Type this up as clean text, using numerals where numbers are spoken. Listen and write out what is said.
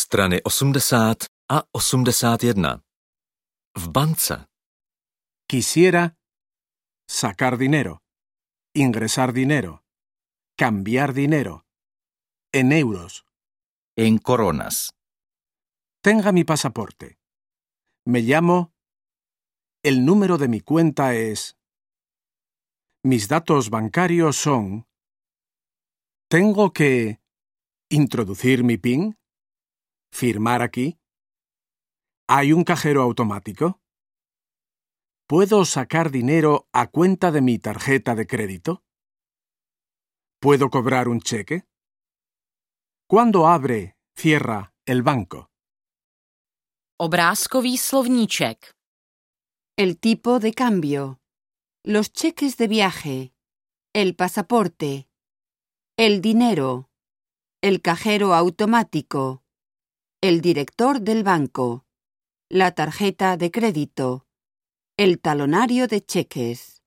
Strany 80 a 81. V bance. Quisiera sacar dinero, ingresar dinero, cambiar dinero, en euros. En coronas. Tenga mi pasaporte. Me llamo. El número de mi cuenta es. Mis datos bancarios son. ¿Tengo que introducir mi PIN? ¿Firmar aquí? ¿Hay un cajero automático? ¿Puedo sacar dinero a cuenta de mi tarjeta de crédito? ¿Puedo cobrar un cheque? ¿Cuándo cierra el banco? Obrázkový slovníček. El tipo de cambio. Los cheques de viaje. El pasaporte. El dinero. El cajero automático. El director del banco. La tarjeta de crédito. El talonario de cheques.